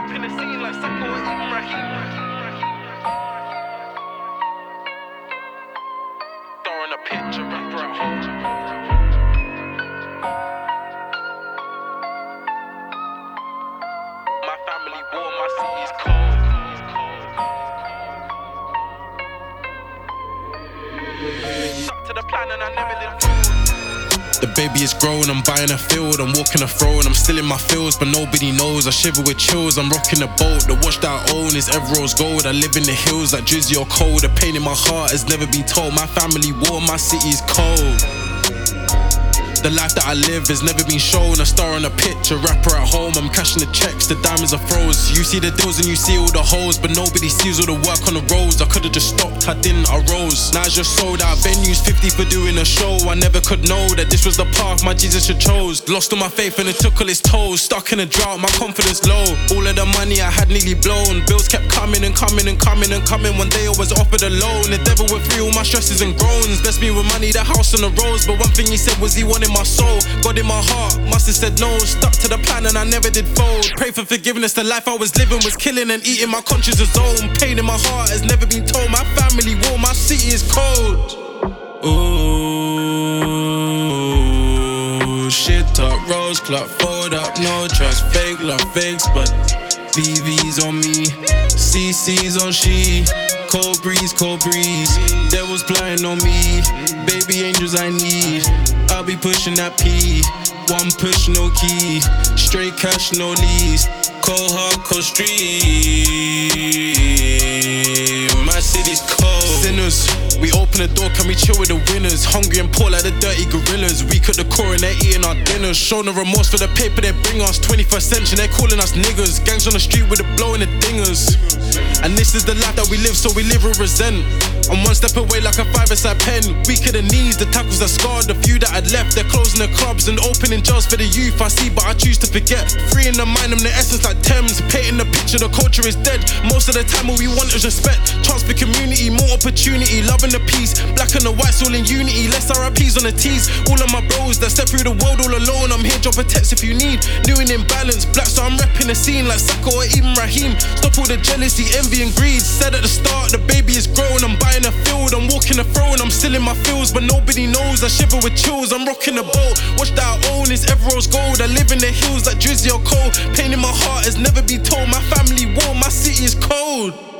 rapping the scene like Sako or even Raheem. Throwing a picture, rapper at home. My family war, my city's cold. Stuck to the plan and I never did fold. The baby is growing, I'm buying a field, I'm walking a throne, I'm still in my fields, but nobody knows. I shiver with chills, I'm rocking a boat. The watch that I own is ever rose gold. I live in the hills like Drizzy or Cold. The pain in my heart has never been told. My family war, my city is cold. The life that I live has never been shown. A star on a pitch, a rapper at home. I'm cashing the checks, the diamonds are froze. You see the deals and you see all the hoes, but nobody sees all the work on the roads. I could've just stopped, I didn't, I rose. Now it's just sold out venues, 50 for doing a show. I never could know that this was the path my Jesus had chose. Lost all my faith and it took all its tolls. Stuck in a drought, my confidence low. All of the money I had nearly blown. Bills kept coming and coming and coming and coming. One day I was offered a loan. The devil would free all my stresses and groans. Blessed me with money, the house and the roads. But one thing he said was he wanted my soul. God in my heart, must have said no. Stuck to the plan and I never did fold. Pray for forgiveness, the life I was living was killing and eating my conscience' zone. Pain in my heart has never been told. My family war, my city is cold. Ooh, shit talk, rose clock, fold up, no trust, fake love, fakes, but VV's on me, CC's on she. Cold breeze, devils flying on me. Baby angels I need, I'll be pushing that P. One push, no key, straight cash, no lease. Cold hardcore street. My city's cold. Sinners, we open the door, can we chill with the winners? Hungry and poor like the dirty gorillas. Weak at the core and they're eating our dinners. Show no remorse for the paper they bring us. 21st century, they're calling us niggas. Gangs on the street with the blowing the dingers. And this is the life that we live, so we live with resent. I'm one step away like a five-a-side pen. Weak at the knees, the tackles that scarred. The few that I'd left, they're closing the clubs and opening jails for the youth I see, but I choose to forget. Free in the mind, I'm the essence like Thames. Painting the picture, the culture is dead. Most of the time all we want is respect. Chance for community, more opportunity. Loving the peace, black and the white's all in unity. Less RIPs on the T's. All of my bros that step through the world all alone. I'm here, drop a text if you need. New and in balance, black, so I'm repping the scene like Sako or even Raheem. Stop all the jealousy, envy and greed. Said at the start, the baby is grown. I'm buying a field, I'm walking a throne. I'm still in my fields, but nobody knows. I shiver with chills, I'm rocking a boat. Watch that I own is ever rose gold. I live in the hills like Drizzy or Cold. Pain in my heart has never been told. My family war, my city is cold.